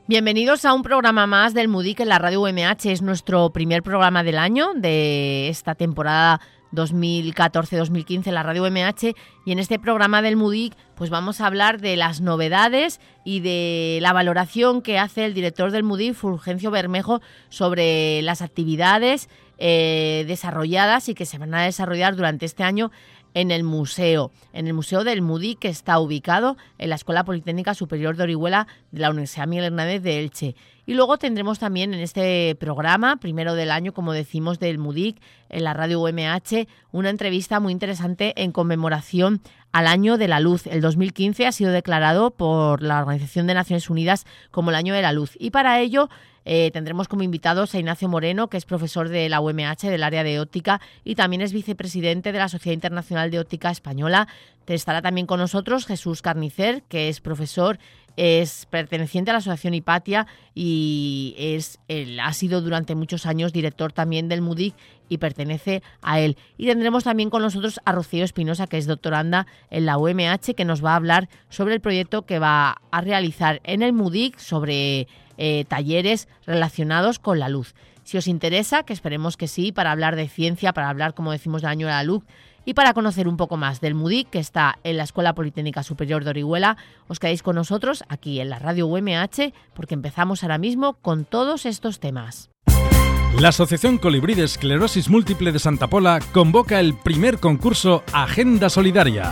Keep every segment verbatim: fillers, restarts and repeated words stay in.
Bienvenidos a un programa más del MUDIC en la Radio U M H. Es nuestro primer programa del año de esta temporada dos mil catorce dos mil quince en la Radio U M H, y en este programa del MUDIC pues vamos a hablar de las novedades y de la valoración que hace el director del MUDIC, Fulgencio Bermejo, sobre las actividades eh, desarrolladas y que se van a desarrollar durante este año en el museo, en el Museo del MUDIC, que está ubicado en la Escuela Politécnica Superior de Orihuela de la Universidad Miguel Hernández de Elche. Y luego tendremos también en este programa, primero del año, como decimos, del MUDIC, en la Radio U M H, una entrevista muy interesante en conmemoración al Año de la Luz. El dos mil quince ha sido declarado por la Organización de Naciones Unidas como el Año de la Luz. Y para ello eh, tendremos como invitados a Ignacio Moreno, que es profesor de la U M H del área de óptica y también es vicepresidente de la Sociedad Internacional de Óptica Española. Estará también con nosotros Jesús Carnicer, que es profesor, es perteneciente a la Asociación Hipatia y es él ha sido durante muchos años director también del MUDIC y pertenece a él. Y tendremos también con nosotros a Rocío Espinosa, que es doctoranda en la U M H, que nos va a hablar sobre el proyecto que va a realizar en el MUDIC sobre eh, talleres relacionados con la luz. Si os interesa, que esperemos que sí, para hablar de ciencia, para hablar, como decimos, del Año de la Luz, y para conocer un poco más del MUDIC, que está en la Escuela Politécnica Superior de Orihuela, os quedáis con nosotros aquí en la Radio U M H, porque empezamos ahora mismo con todos estos temas. La Asociación Colibrí de Esclerosis Múltiple de Santa Pola convoca el primer concurso Agenda Solidaria.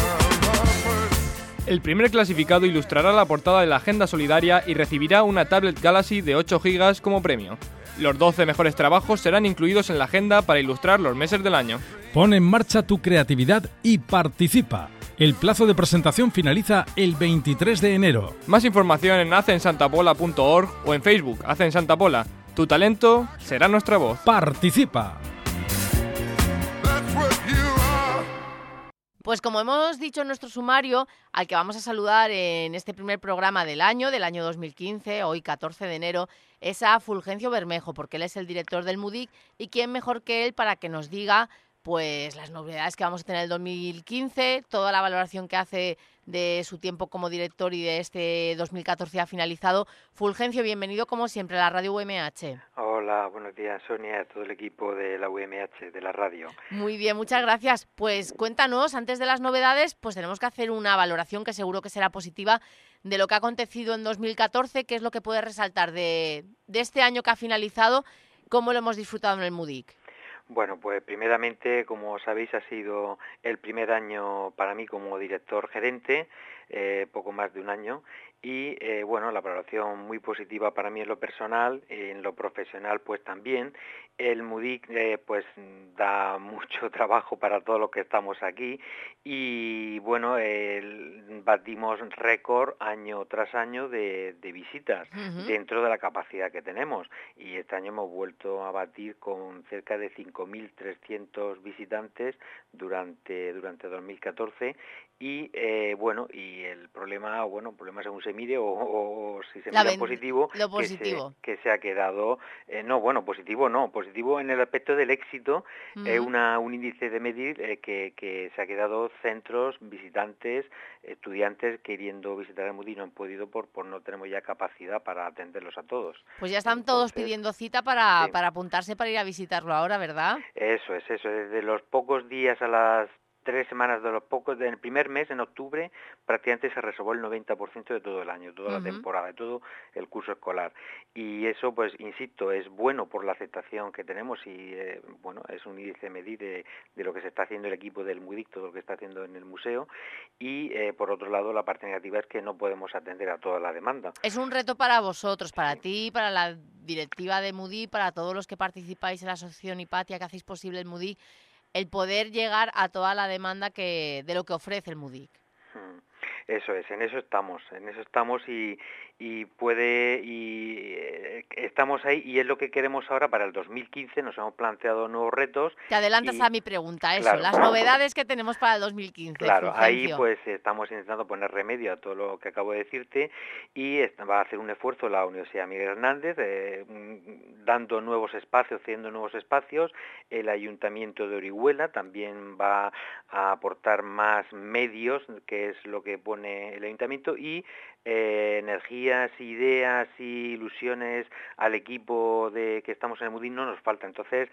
El primer clasificado ilustrará la portada de la Agenda Solidaria y recibirá una tablet Galaxy de ocho gigas como premio. Los doce mejores trabajos serán incluidos en la agenda para ilustrar los meses del año. Pon en marcha tu creatividad y participa. El plazo de presentación finaliza el veintitrés de enero. Más información en hacensantapola punto org o en Facebook Hacen Santa Pola. Tu talento será nuestra voz. ¡Participa! Pues como hemos dicho en nuestro sumario, al que vamos a saludar en este primer programa del año, del año dos mil quince, hoy catorce de enero, es a Fulgencio Bermejo, porque él es el director del MUDIC y quién mejor que él para que nos diga pues las novedades que vamos a tener en el dos mil quince, toda la valoración que hace de su tiempo como director y de este dos mil catorce ha finalizado. Fulgencio, bienvenido como siempre a la Radio U M H. Hola, buenos días Sonia, a todo el equipo de la U M H, de la radio. Muy bien, muchas gracias. Pues cuéntanos, antes de las novedades, pues tenemos que hacer una valoración que seguro que será positiva de lo que ha acontecido en dos mil catorce, qué es lo que puedes resaltar de, de este año que ha finalizado, cómo lo hemos disfrutado en el MUDIC. Bueno, pues primeramente, como sabéis, ha sido el primer año para mí como director gerente, eh, poco más de un año, y eh, bueno, la valoración muy positiva para mí en lo personal, en lo profesional pues también. El MUDIC eh, pues da mucho trabajo para todos los que estamos aquí y bueno, eh, batimos récord año tras año de, de visitas uh-huh. dentro de la capacidad que tenemos, y este año hemos vuelto a batir con cerca de cinco mil trescientos visitantes durante durante dos mil catorce. Y eh, bueno, y el problema, bueno, problema según se mire o, o, o si se mira positivo, lo positivo. Que, se, que se ha quedado, eh, no, bueno, positivo no, positivo en el aspecto del éxito, uh-huh. eh, una, un índice de medir eh, que, que se ha quedado centros, visitantes, estudiantes queriendo visitar el MUDIC, no han podido por, por no tenemos ya capacidad para atenderlos a todos. Pues ya están Entonces, todos pidiendo cita para, sí. para apuntarse para ir a visitarlo ahora, ¿verdad? Eso es, eso, desde los pocos días a las tres semanas de los pocos, del primer mes, en octubre, prácticamente se reservó el noventa por ciento de todo el año, toda uh-huh. la temporada, de todo el curso escolar. Y eso, pues, insisto, es bueno por la aceptación que tenemos y, eh, bueno, es un índice de medir de, de lo que se está haciendo el equipo del MUDIC, todo lo que está haciendo en el museo. Y, eh, por otro lado, la parte negativa es que no podemos atender a toda la demanda. Es un reto para vosotros, para sí. ti, para la directiva de MUDIC, para todos los que participáis en la Asociación Hipatia, que hacéis posible el MUDIC, el poder llegar a toda la demanda que de lo que ofrece el MUDIC. Eso es, en eso estamos, en eso estamos y, y puede y eh, estamos ahí y es lo que queremos ahora para el dos mil quince. Nos hemos planteado nuevos retos. Te adelantas y, a mi pregunta, eso, claro, las novedades que tenemos para el dos mil quince. Claro, Fulgencio. Ahí pues estamos intentando poner remedio a todo lo que acabo de decirte y va a hacer un esfuerzo la Universidad Miguel Hernández, eh, dando nuevos espacios, haciendo nuevos espacios. El Ayuntamiento de Orihuela también va a aportar más medios, que es lo que pone el Ayuntamiento, y eh, energías, ideas y ilusiones al equipo de que estamos en el MUDIC no nos falta. Entonces,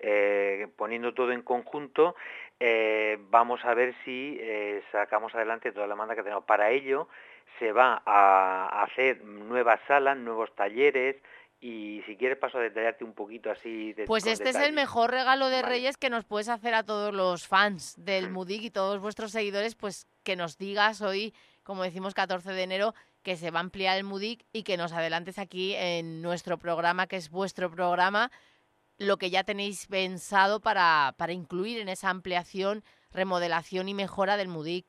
eh, poniendo todo en conjunto, eh, vamos a ver si eh, sacamos adelante toda la demanda que tenemos. Para ello, se va a hacer nuevas salas, nuevos talleres. Y si quieres paso a detallarte un poquito así. De, pues este detalles. Es el mejor regalo de vale. Reyes que nos puedes hacer a todos los fans del mm. MUDIC y todos vuestros seguidores, pues que nos digas hoy, como decimos catorce de enero, que se va a ampliar el MUDIC y que nos adelantes aquí en nuestro programa, que es vuestro programa, lo que ya tenéis pensado para, para incluir en esa ampliación, remodelación y mejora del MUDIC.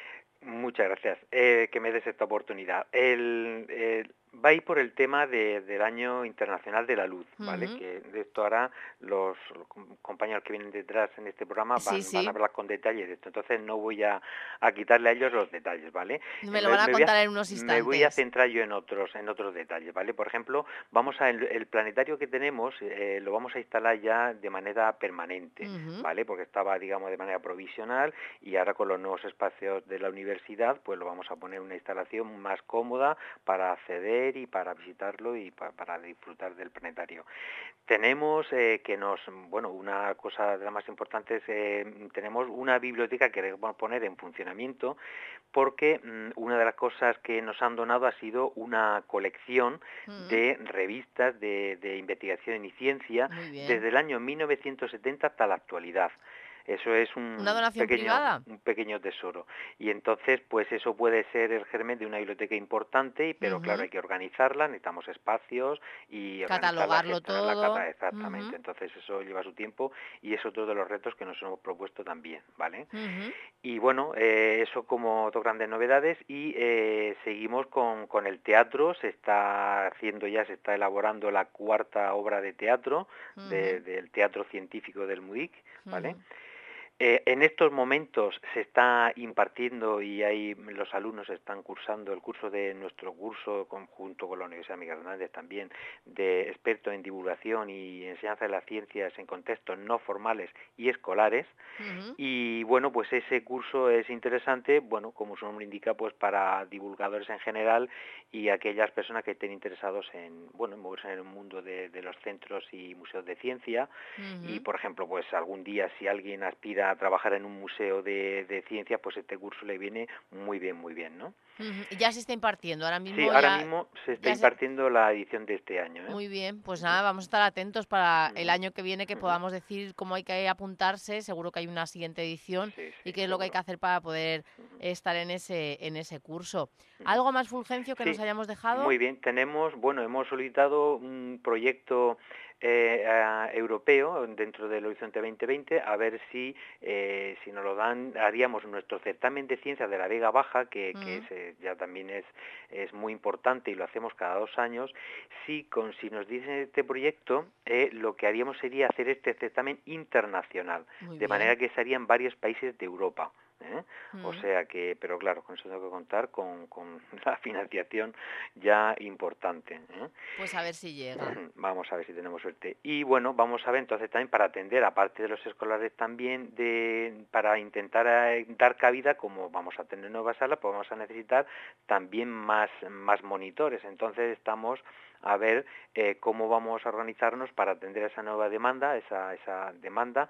Muchas gracias, eh, que me des esta oportunidad. El, el, va a ir por el tema de, del Año Internacional de la Luz, ¿vale? Uh-huh. Que de esto ahora los, los compañeros que vienen detrás en este programa van, sí, sí. van a hablar con detalle de esto, entonces no voy a, a quitarle a ellos los detalles, ¿vale? Me lo van a me contar a, en unos instantes. Me voy a centrar yo en otros en otros detalles, ¿vale? Por ejemplo, vamos a el, el planetario que tenemos eh, lo vamos a instalar ya de manera permanente, uh-huh. ¿vale? Porque estaba, digamos, de manera provisional y ahora con los nuevos espacios de la universidad, pues lo vamos a poner una instalación más cómoda para acceder y para visitarlo y para, para disfrutar del planetario. Tenemos eh, que nos, bueno, una cosa de las más importantes, eh, tenemos una biblioteca que queremos poner en funcionamiento porque mmm, una de las cosas que nos han donado ha sido una colección uh-huh. de revistas de, de investigación y ciencia desde el año mil novecientos setenta hasta la actualidad. Eso es un ¿Una donación pequeño, privada? un pequeño tesoro. Y entonces, pues eso puede ser el germen de una biblioteca importante, pero uh-huh. claro, hay que organizarla, necesitamos espacios y catalogarlo todo. Cata, exactamente. Uh-huh. Entonces eso lleva su tiempo y es otro de los retos que nos hemos propuesto también, ¿vale? Uh-huh. Y bueno, eh, eso como dos grandes novedades y eh, seguimos con, con el teatro. Se está haciendo ya, se está elaborando la cuarta obra de teatro uh-huh. de, del Teatro Científico del MUDIC, ¿vale? Uh-huh. Eh, en estos momentos se está impartiendo y ahí los alumnos están cursando el curso de nuestro curso conjunto con la Universidad Miguel Hernández también de experto en divulgación y enseñanza de las ciencias en contextos no formales y escolares. Uh-huh. Y bueno, pues ese curso es interesante, bueno, como su nombre indica, pues para divulgadores en general y aquellas personas que estén interesados en, bueno, en moverse en el mundo de, de los centros y museos de ciencia. Uh-huh. Y por ejemplo, pues algún día si alguien aspira a trabajar en un museo de, de ciencias, pues este curso le viene muy bien, muy bien, ¿no? Uh-huh. Ya se está impartiendo, ahora mismo. Sí, ya, ahora mismo se está impartiendo se... la edición de este año, ¿eh? Muy bien, pues nada, vamos a estar atentos para uh-huh. el año que viene que uh-huh. podamos decir cómo hay que apuntarse, seguro que hay una siguiente edición sí, sí, y qué es seguro. Lo que hay que hacer para poder uh-huh. estar en ese en ese curso. Uh-huh. ¿Algo más, Fulgencio, que sí. nos hayamos dejado? Muy bien, tenemos, bueno, hemos solicitado un proyecto Eh, uh, europeo dentro del Horizonte veinte veinte a ver si eh, si nos lo dan haríamos nuestro certamen de ciencias de la Vega Baja que, uh-huh. que es, eh, ya también es es muy importante y lo hacemos cada dos años si con si nos dicen este proyecto eh, lo que haríamos sería hacer este certamen internacional muy de bien. Manera que se haría en varios países de Europa. ¿Eh? Uh-huh. O sea que, pero claro, con eso tengo que contar con, con la financiación ya importante. ¿eh? Pues a ver si llega. Vamos a ver si tenemos suerte. Y bueno, vamos a ver entonces también para atender, aparte de los escolares también, de para intentar dar cabida, como vamos a tener nuevas salas, pues vamos a necesitar también más, más monitores. Entonces estamos a ver eh, cómo vamos a organizarnos para atender esa nueva demanda, esa, esa demanda,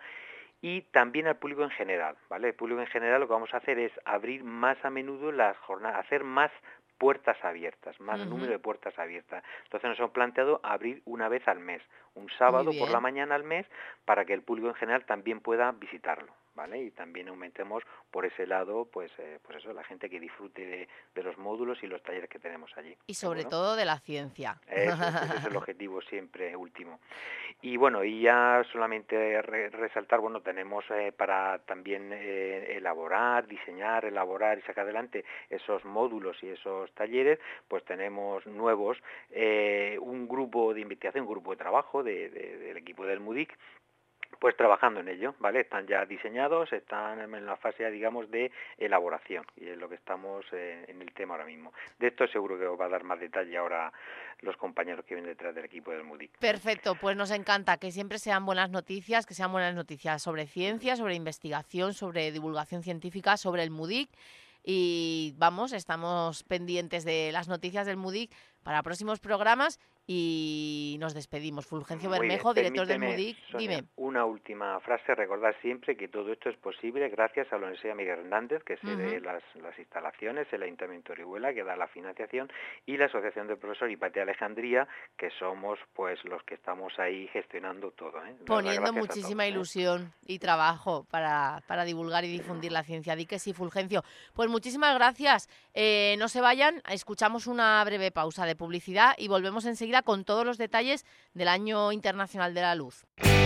y también al público en general, ¿vale? El público en general lo que vamos a hacer es abrir más a menudo las jornadas, hacer más puertas abiertas, más uh-huh. número de puertas abiertas. Entonces nos hemos planteado abrir una vez al mes, un sábado por la mañana al mes, para que el público en general también pueda visitarlo, ¿vale? Y también aumentemos por ese lado, pues, eh, pues eso, la gente que disfrute de, de los módulos y los talleres que tenemos allí. Y sobre bueno, todo de la ciencia. Eso, ese es el objetivo siempre último. Y bueno, y ya solamente re, resaltar, bueno, tenemos eh, para también eh, elaborar, diseñar, elaborar y sacar adelante esos módulos y esos talleres, pues tenemos nuevos, eh, un grupo de investigación, un grupo de trabajo de, de, del equipo del MUDIC, pues trabajando en ello, ¿vale? Están ya diseñados, están en la fase, digamos, de elaboración, y es lo que estamos eh, en el tema ahora mismo. De esto seguro que os va a dar más detalle ahora los compañeros que vienen detrás del equipo del MUDIC. Perfecto, pues nos encanta que siempre sean buenas noticias, que sean buenas noticias sobre ciencia, sobre investigación, sobre divulgación científica, sobre el MUDIC. y vamos, estamos pendientes de las noticias del MUDIC para próximos programas y nos despedimos. Fulgencio Muy Bermejo, bien. director del Permíteme, MUDIC, Sonia, dime. Una última frase, recordar siempre que todo esto es posible gracias a la Universidad Miguel Hernández, que cede Uh-huh. las, las instalaciones, el Ayuntamiento de Orihuela, que da la financiación, y la Asociación del Profesor Hipatia Alejandría, que somos pues los que estamos ahí gestionando todo, ¿eh? Poniendo muchísima todos, ¿eh? ilusión y trabajo para, para divulgar y difundir la ciencia. Di que sí, Fulgencio. Pues muchísimas gracias. Eh, no se vayan, escuchamos una breve pausa de publicidad y volvemos enseguida con todos los detalles del Año Internacional de la Luz.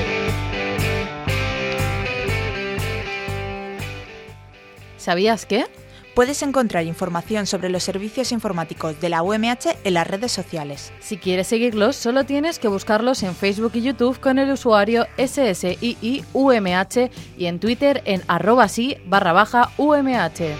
¿Sabías qué? Puedes encontrar información sobre los servicios informáticos de la U M H en las redes sociales. Si quieres seguirlos, solo tienes que buscarlos en Facebook y YouTube con el usuario S S I I U M H y en Twitter en arroba sí barra baja U M H.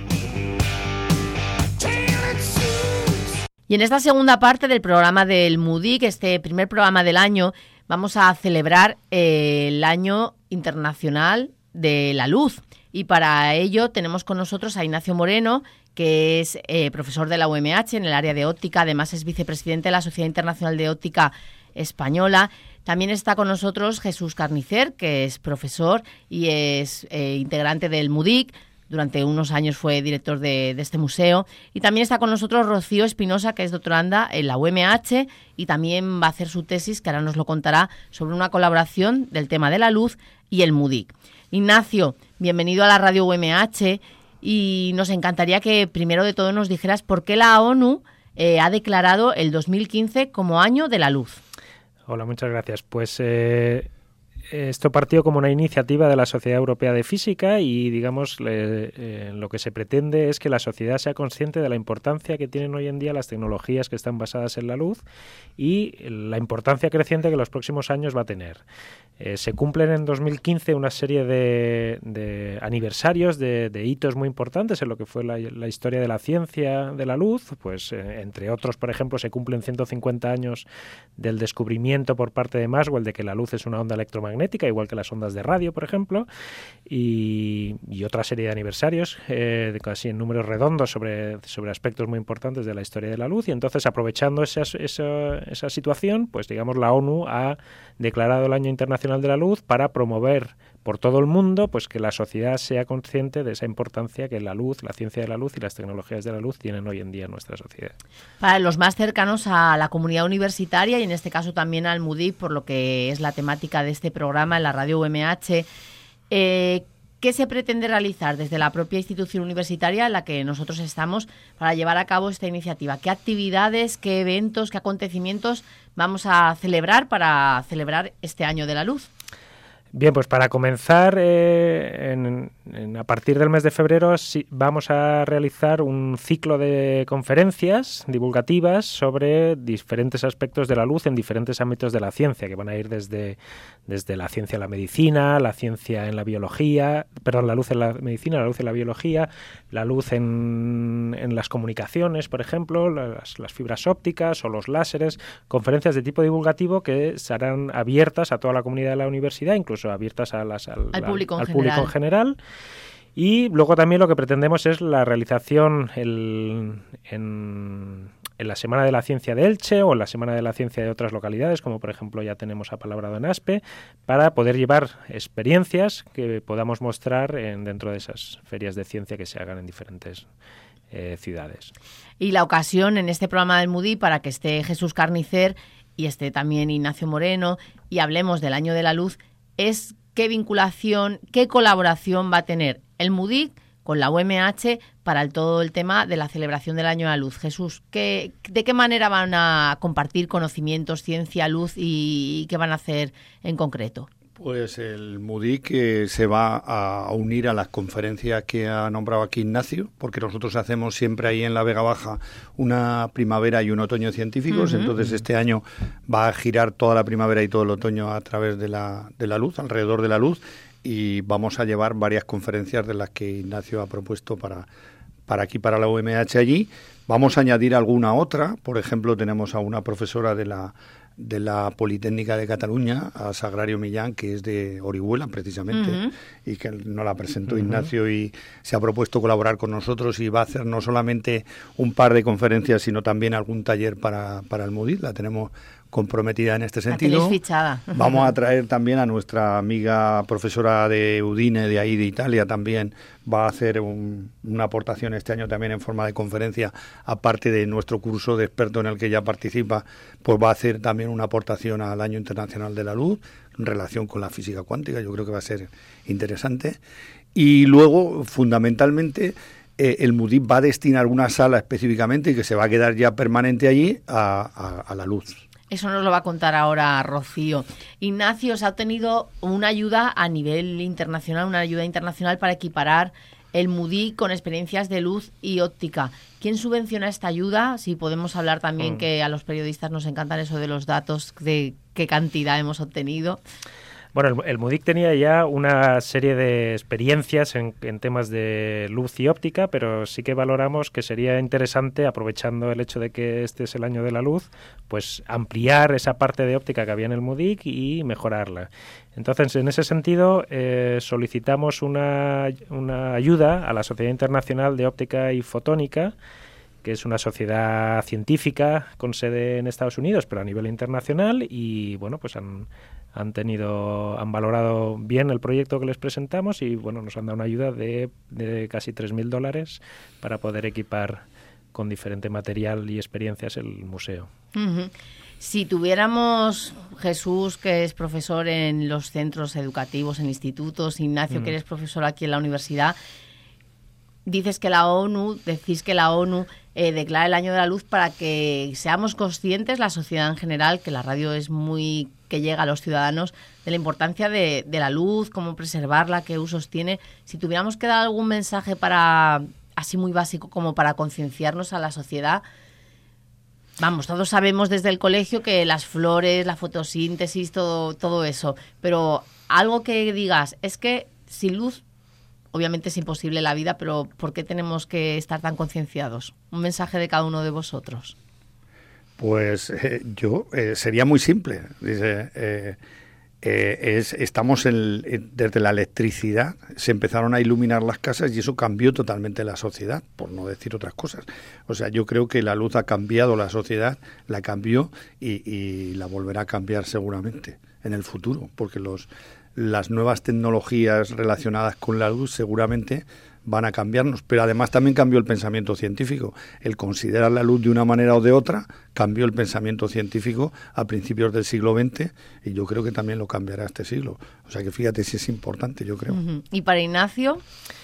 Y en esta segunda parte del programa del MUDIC, este primer programa del año, vamos a celebrar eh, el Año Internacional de la Luz. Y para ello tenemos con nosotros a Ignacio Moreno, que es eh, profesor de la U M H en el área de óptica, además es vicepresidente de la Sociedad Internacional de Óptica Española. También está con nosotros Jesús Carnicer, que es profesor y es eh, integrante del MUDIC. Durante unos años fue director de, de este museo. Y también está con nosotros Rocío Espinosa, que es doctoranda en la U M H y también va a hacer su tesis, que ahora nos lo contará, sobre una colaboración del tema de la luz y el MUDIC. Ignacio, bienvenido a la Radio U M H y nos encantaría que primero de todo nos dijeras por qué la ONU eh, ha declarado el dos mil quince como Año de la Luz. Hola, muchas gracias. Pues eh, esto partió como una iniciativa de la Sociedad Europea de Física y, digamos, le, eh, lo que se pretende es que la sociedad sea consciente de la importancia que tienen hoy en día las tecnologías que están basadas en la luz y la importancia creciente que los próximos años va a tener. Eh, se cumplen en dos mil quince una serie de, de aniversarios, de, de hitos muy importantes en lo que fue la, la historia de la ciencia de la luz. Pues eh, entre otros, por ejemplo, se cumplen ciento cincuenta años del descubrimiento por parte de Maxwell de que la luz es una onda electromagnética, igual que las ondas de radio, por ejemplo, y, y otra serie de aniversarios, eh, de casi en números redondos sobre, sobre aspectos muy importantes de la historia de la luz. Y entonces, aprovechando esa, esa, esa situación, pues digamos, la ONU ha declarado el Año Internacional de la Luz para promover por todo el mundo pues que la sociedad sea consciente de esa importancia que la luz, la ciencia de la luz y las tecnologías de la luz tienen hoy en día en nuestra sociedad. Para los más cercanos a la comunidad universitaria y en este caso también al MUDIC, por lo que es la temática de este programa en la Radio U M H, eh, ¿qué se pretende realizar desde la propia institución universitaria en la que nosotros estamos para llevar a cabo esta iniciativa? ¿Qué actividades, qué eventos, qué acontecimientos vamos a celebrar para celebrar este Año de la Luz? Bien, pues para comenzar, eh, en, en, a partir del mes de febrero sí, vamos a realizar un ciclo de conferencias divulgativas sobre diferentes aspectos de la luz en diferentes ámbitos de la ciencia, que van a ir desde, desde la ciencia en la medicina, la ciencia en la biología, perdón, la luz en la medicina, la luz en la biología, la luz en, en las comunicaciones, por ejemplo, las, las fibras ópticas o los láseres, conferencias de tipo divulgativo que serán abiertas a toda la comunidad de la universidad, incluso abiertas a las, al, al, público, al en público en general. Y luego también lo que pretendemos es la realización el, en, en la Semana de la Ciencia de Elche o en la Semana de la Ciencia de otras localidades, como por ejemplo ya tenemos apalabrado en Aspe, para poder llevar experiencias que podamos mostrar en, dentro de esas ferias de ciencia que se hagan en diferentes eh, ciudades. Y la ocasión en este programa del MUDIC para que esté Jesús Carnicer y esté también Ignacio Moreno y hablemos del Año de la Luz es qué vinculación, qué colaboración va a tener el MUDIC con la U M H para el, todo el tema de la celebración del Año de la Luz. Jesús, ¿qué, ¿de qué manera van a compartir conocimientos, ciencia, luz y, y qué van a hacer en concreto? Pues el MUDIC eh, se va a unir a las conferencias que ha nombrado aquí Ignacio, porque nosotros hacemos siempre ahí en la Vega Baja una primavera y un otoño científicos, uh-huh. Entonces este año va a girar toda la primavera y todo el otoño a través de la, de la luz, alrededor de la luz, y vamos a llevar varias conferencias de las que Ignacio ha propuesto para, para aquí, para la U M H allí. Vamos a añadir alguna otra, por ejemplo, tenemos a una profesora de la de la Politécnica de Cataluña, a Sagrario Millán, que es de Orihuela precisamente, uh-huh. y que nos la presentó uh-huh. Ignacio y se ha propuesto colaborar con nosotros y va a hacer no solamente un par de conferencias, sino también algún taller para, para el MUDIC. La tenemos comprometida en este sentido. La tenéis fichada. Vamos a traer también a nuestra amiga profesora de Udine, de ahí de Italia, también va a hacer un, una aportación este año también en forma de conferencia, aparte de nuestro curso de experto en el que ya participa, pues va a hacer también una aportación al Año Internacional de la Luz en relación con la física cuántica. Yo creo que va a ser interesante. Y luego, fundamentalmente, eh, el MUDIC va a destinar una sala específicamente y que se va a quedar ya permanente allí a, a, a la luz. Eso nos lo va a contar ahora Rocío. Ignacio, se ha obtenido una ayuda a nivel internacional, una ayuda internacional para equiparar el MUDIC con experiencias de luz y óptica. ¿Quién subvenciona esta ayuda? Si podemos hablar también, mm. que a los periodistas nos encantan eso de los datos, de qué cantidad hemos obtenido. Bueno, el, el MUDIC tenía ya una serie de experiencias en, en temas de luz y óptica, pero sí que valoramos que sería interesante, aprovechando el hecho de que este es el año de la luz, pues ampliar esa parte de óptica que había en el MUDIC y mejorarla. Entonces, en ese sentido, eh, solicitamos una, una ayuda a la Sociedad Internacional de Óptica y Fotónica, que es una sociedad científica con sede en Estados Unidos, pero a nivel internacional, y bueno, pues han han tenido, han valorado bien el proyecto que les presentamos y bueno, nos han dado una ayuda de, de casi tres mil dólares para poder equipar con diferente material y experiencias el museo. Uh-huh. Si tuviéramos Jesús, que es profesor en los centros educativos, en institutos, Ignacio, uh-huh. que eres profesor aquí en la universidad, dices que la ONU, decís que la ONU eh, declara el año de la luz para que seamos conscientes, la sociedad en general, que la radio es muy que llega a los ciudadanos, de la importancia de, de la luz, cómo preservarla, qué usos tiene. Si tuviéramos que dar algún mensaje para, así muy básico, como para concienciarnos a la sociedad, vamos, todos sabemos desde el colegio que las flores, la fotosíntesis, todo, todo eso, pero algo que digas, es que sin luz obviamente es imposible la vida, pero ¿por qué tenemos que estar tan concienciados? Un mensaje de cada uno de vosotros. Pues eh, yo, eh, sería muy simple. Dice, eh, eh, es, estamos en, en, desde la electricidad, se empezaron a iluminar las casas y eso cambió totalmente la sociedad, por no decir otras cosas. O sea, yo creo que la luz ha cambiado la sociedad, la cambió y, y la volverá a cambiar seguramente en el futuro, porque los las nuevas tecnologías relacionadas con la luz seguramente van a cambiarnos, pero además también cambió el pensamiento científico. El considerar la luz de una manera o de otra cambió el pensamiento científico a principios del siglo veinte y yo creo que también lo cambiará este siglo. O sea que fíjate si es importante, yo creo. Uh-huh. ¿Y para Ignacio?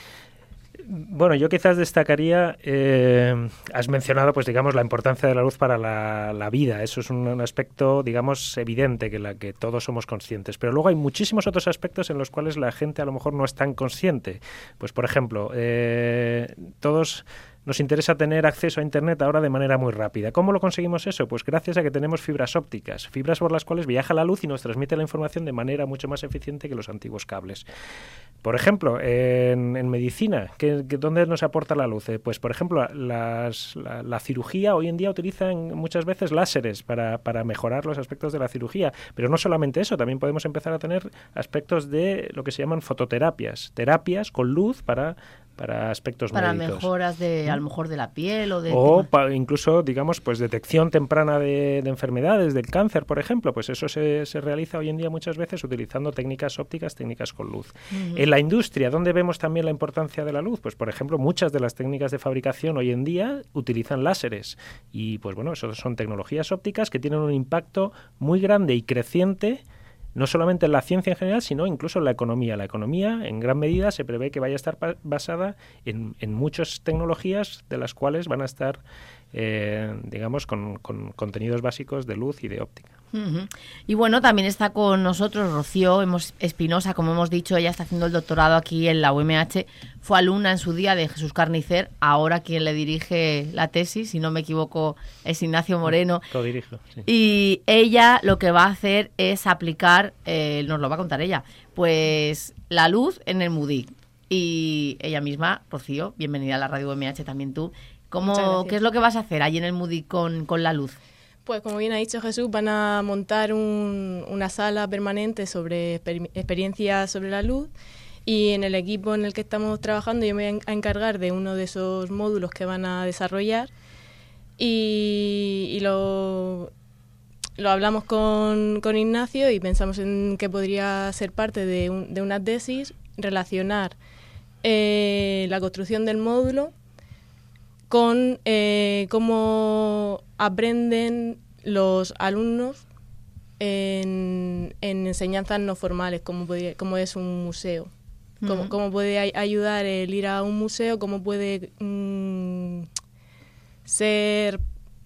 Bueno, yo quizás destacaría, eh, has mencionado, pues digamos, la importancia de la luz para la, la vida. Eso es un, un aspecto, digamos, evidente, que la que todos somos conscientes. Pero luego hay muchísimos otros aspectos en los cuales la gente a lo mejor no es tan consciente. Pues, por ejemplo, eh, todos nos interesa tener acceso a Internet ahora de manera muy rápida. ¿Cómo lo conseguimos eso? Pues gracias a que tenemos fibras ópticas, fibras por las cuales viaja la luz y nos transmite la información de manera mucho más eficiente que los antiguos cables. Por ejemplo, en, en medicina, ¿qué, qué, ¿dónde nos aporta la luz? Eh, pues, por ejemplo, las, la, la cirugía hoy en día utilizan muchas veces láseres para, para mejorar los aspectos de la cirugía. Pero no solamente eso, también podemos empezar a tener aspectos de lo que se llaman fototerapias, terapias con luz para... para aspectos para médicos. Para mejoras de, a lo mejor de la piel o de... O pa, incluso, digamos, pues detección temprana de, de enfermedades, del cáncer, por ejemplo, pues eso se, se realiza hoy en día muchas veces utilizando técnicas ópticas, técnicas con luz. Uh-huh. En la industria, ¿dónde vemos también la importancia de la luz? Pues, por ejemplo, muchas de las técnicas de fabricación hoy en día utilizan láseres y, pues bueno, eso son tecnologías ópticas que tienen un impacto muy grande y creciente no solamente en la ciencia en general, sino incluso en la economía. La economía, en gran medida, se prevé que vaya a estar pa- basada en, en muchas tecnologías de las cuales van a estar, eh, digamos, con, con contenidos básicos de luz y de óptica. Uh-huh. Y bueno, también está con nosotros Rocío Espinosa, como hemos dicho, ella está haciendo el doctorado aquí en la U M H, fue alumna en su día de Jesús Carnicer, ahora quien le dirige la tesis, si no me equivoco, es Ignacio Moreno. Codirijo, sí. Y ella lo que va a hacer es aplicar, eh, nos lo va a contar ella, pues la luz en el MUDIC. Y ella misma, Rocío, bienvenida a la radio U M H también tú. ¿Cómo, ¿Qué es lo que vas a hacer allí en el MUDIC con, con la luz? Pues como bien ha dicho Jesús, van a montar un, una sala permanente sobre exper- experiencias sobre la luz, y en el equipo en el que estamos trabajando yo me voy a encargar de uno de esos módulos que van a desarrollar, y, y lo, lo hablamos con, con Ignacio y pensamos en que podría ser parte de, un, de una tesis, relacionar eh, la construcción del módulo con eh, cómo aprenden los alumnos en, en enseñanzas no formales, como, podría, como es un museo. Cómo, uh-huh. cómo puede ay- ayudar el ir a un museo, cómo puede mmm, ser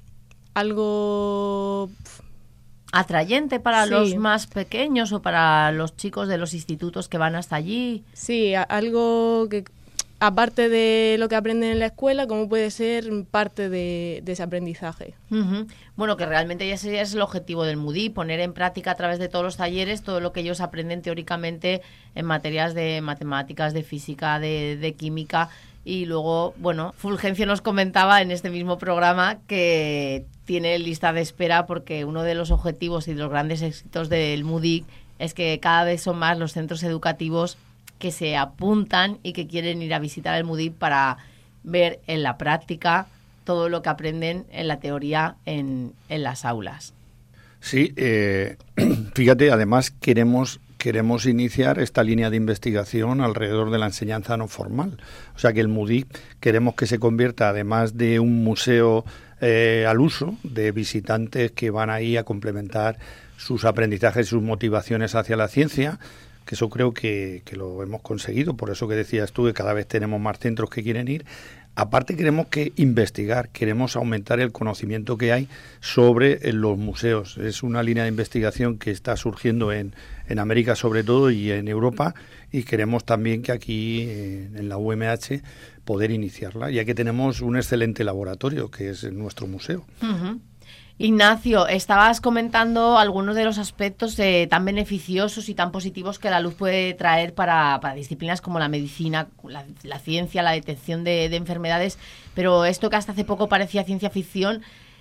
algo atrayente para sí. los más pequeños o para los chicos de los institutos que van hasta allí. Sí, a- algo que, aparte de lo que aprenden en la escuela, cómo puede ser parte de, de ese aprendizaje. Uh-huh. Bueno, que realmente ya ese es el objetivo del MUDI, poner en práctica a través de todos los talleres todo lo que ellos aprenden teóricamente en materias de matemáticas, de física, de, de química. Y luego, bueno, Fulgencio nos comentaba en este mismo programa que tiene lista de espera porque uno de los objetivos y de los grandes éxitos del MUDI es que cada vez son más los centros educativos que se apuntan y que quieren ir a visitar el MUDI para ver en la práctica todo lo que aprenden en la teoría en, en las aulas. Sí, eh, fíjate, además queremos queremos iniciar esta línea de investigación alrededor de la enseñanza no formal. O sea que el MUDI queremos que se convierta, además de un museo eh, al uso, de visitantes que van ahí a complementar sus aprendizajes y sus motivaciones hacia la ciencia, que eso creo que, que lo hemos conseguido, por eso que decías tú que cada vez tenemos más centros que quieren ir. Aparte queremos que investigar, queremos aumentar el conocimiento que hay sobre los museos. Es una línea de investigación que está surgiendo en, en América sobre todo y en Europa, y queremos también que aquí en, en la U M H poder iniciarla, ya que tenemos un excelente laboratorio que es nuestro museo. Uh-huh. Ignacio, estabas comentando algunos de los aspectos eh, tan beneficiosos y tan positivos que la luz puede traer para, para disciplinas como la medicina, la, la ciencia, la detección de, de enfermedades, pero esto que hasta hace poco parecía ciencia ficción,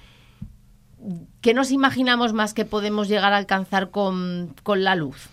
¿qué nos imaginamos más que podemos llegar a alcanzar con, con la luz?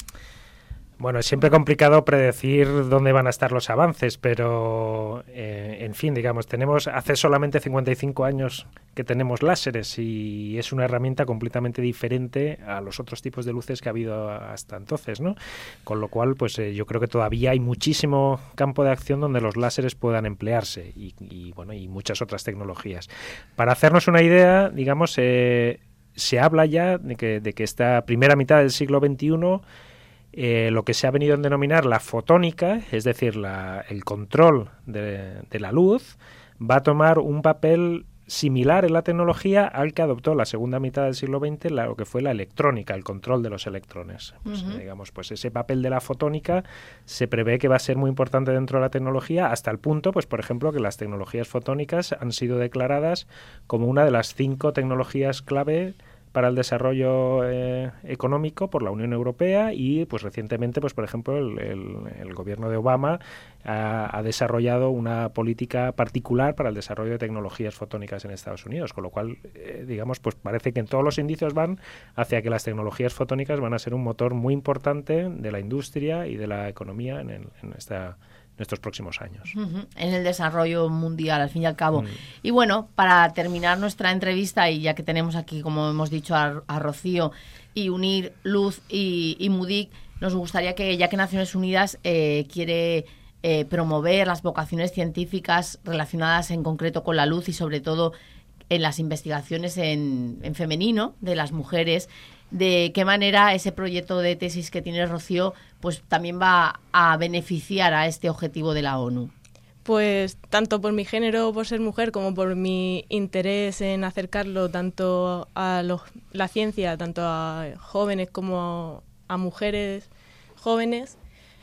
Bueno, es siempre complicado predecir dónde van a estar los avances, pero, eh, en fin, digamos, tenemos hace solamente cincuenta y cinco años que tenemos láseres y es una herramienta completamente diferente a los otros tipos de luces que ha habido hasta entonces, ¿no? Con lo cual, pues eh, yo creo que todavía hay muchísimo campo de acción donde los láseres puedan emplearse y, y bueno, y muchas otras tecnologías. Para hacernos una idea, digamos, eh, se habla ya de que, de que esta primera mitad del siglo veintiuno Eh, lo que se ha venido a denominar la fotónica, es decir, la, el control de, de la luz, va a tomar un papel similar en la tecnología al que adoptó la segunda mitad del siglo veinte la, lo que fue la electrónica, el control de los electrones. Pues, uh-huh. digamos, pues ese papel de la fotónica se prevé que va a ser muy importante dentro de la tecnología, hasta el punto, pues por ejemplo, que las tecnologías fotónicas han sido declaradas como una de las cinco tecnologías clave para el desarrollo eh, económico por la Unión Europea y pues recientemente pues por ejemplo el, el, el gobierno de Obama ha, ha desarrollado una política particular para el desarrollo de tecnologías fotónicas en Estados Unidos, con lo cual eh, digamos pues parece que en todos los indicios van hacia que las tecnologías fotónicas van a ser un motor muy importante de la industria y de la economía en, el, en esta en estos próximos años. Uh-huh. En el desarrollo mundial, al fin y al cabo. Mm. Y bueno, para terminar nuestra entrevista, y ya que tenemos aquí, como hemos dicho, a, a Rocío, y unir Luz y, y MUDIC, nos gustaría que, ya que Naciones Unidas eh, quiere eh, promover las vocaciones científicas relacionadas en concreto con la luz y sobre todo en las investigaciones en, en femenino de las mujeres, de qué manera ese proyecto de tesis que tiene Rocío pues también va a beneficiar a este objetivo de la ONU. Pues tanto por mi género, por ser mujer, como por mi interés en acercarlo tanto a los, la ciencia, tanto a jóvenes como a mujeres jóvenes,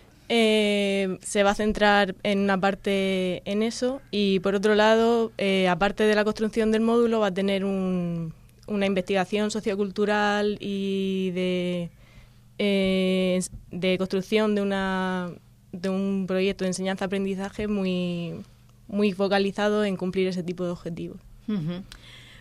eh, se va a centrar en una parte en eso, y por otro lado, eh, aparte de la construcción del módulo, va a tener un una investigación sociocultural y de, eh, de construcción de una de un proyecto de enseñanza-aprendizaje muy, muy focalizado en cumplir ese tipo de objetivos. Uh-huh.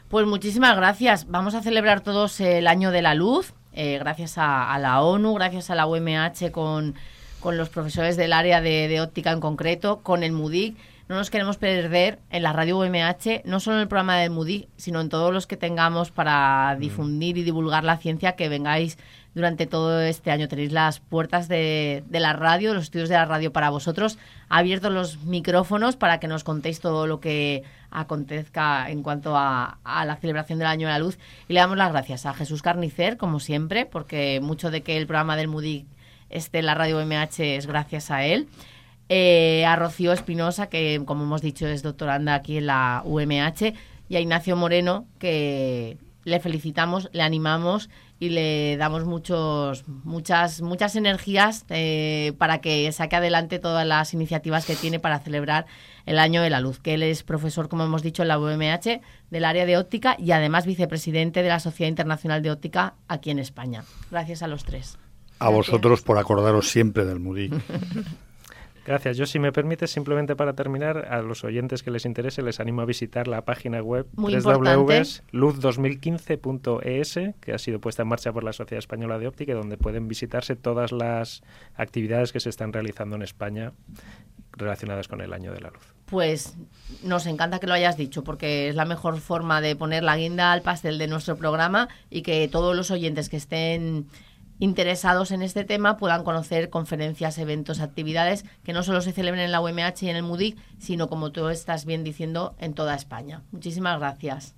Pues muchísimas gracias. Vamos a celebrar todos el Año de la Luz, eh, gracias a, a la ONU, gracias a la U M H con, con los profesores del área de, de óptica en concreto, con el MUDIC. No nos queremos perder en la radio U M H, no solo en el programa del MUDIC, sino en todos los que tengamos para difundir y divulgar la ciencia, que vengáis durante todo este año. Tenéis las puertas de, de la radio, los estudios de la radio para vosotros, abiertos los micrófonos para que nos contéis todo lo que acontezca en cuanto a, a la celebración del Año de la Luz. Y le damos las gracias a Jesús Carnicer, como siempre, porque mucho de que el programa del MUDIC esté en la radio U M H es gracias a él. Eh, a Rocío Espinosa, que como hemos dicho es doctoranda aquí en la U M H, y a Ignacio Moreno, que le felicitamos, le animamos y le damos muchos, muchas, muchas energías eh, para que saque adelante todas las iniciativas que tiene para celebrar el Año de la Luz, que él es profesor, como hemos dicho, en la U M H del área de óptica y además vicepresidente de la Sociedad Internacional de Óptica aquí en España. Gracias a los tres. A Gracias. Vosotros por acordaros siempre del MUDIC. Gracias. Yo, si me permite, simplemente para terminar, a los oyentes que les interese, les animo a visitar la página web doble u doble u doble u punto luz dos mil quince punto e s, que ha sido puesta en marcha por la Sociedad Española de Óptica, donde pueden visitarse todas las actividades que se están realizando en España relacionadas con el Año de la Luz. Pues nos encanta que lo hayas dicho, porque es la mejor forma de poner la guinda al pastel de nuestro programa y que todos los oyentes que estén interesados en este tema puedan conocer conferencias, eventos, actividades que no solo se celebren en la U M H y en el MUDIC, sino, como tú estás bien diciendo, en toda España. Muchísimas gracias.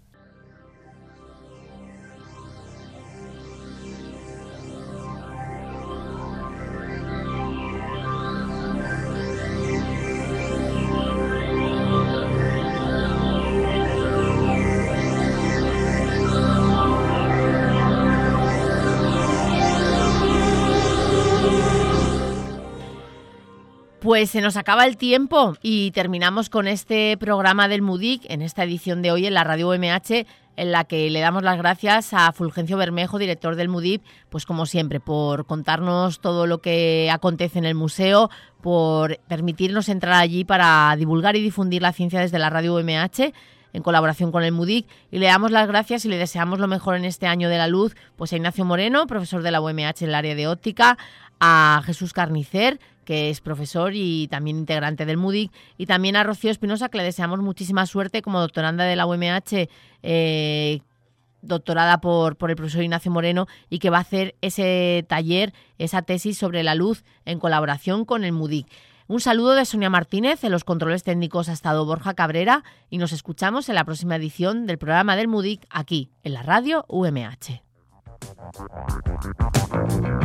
Pues se nos acaba el tiempo y terminamos con este programa del MUDIC, en esta edición de hoy en la radio U M H, en la que le damos las gracias a Fulgencio Bermejo, director del MUDIC, pues como siempre, por contarnos todo lo que acontece en el museo, por permitirnos entrar allí para divulgar y difundir la ciencia desde la radio U M H, en colaboración con el MUDIC, y le damos las gracias y le deseamos lo mejor en este Año de la Luz, pues a Ignacio Moreno, profesor de la U M H en el área de óptica, a Jesús Carnicer, que es profesor y también integrante del MUDIC, y también a Rocío Espinosa, que le deseamos muchísima suerte como doctoranda de la U M H, eh, doctorada por, por el profesor Ignacio Moreno, y que va a hacer ese taller, esa tesis sobre la luz en colaboración con el MUDIC. Un saludo de Sonia Martínez, en los controles técnicos ha estado Borja Cabrera, y nos escuchamos en la próxima edición del programa del MUDIC aquí, en la radio U M H.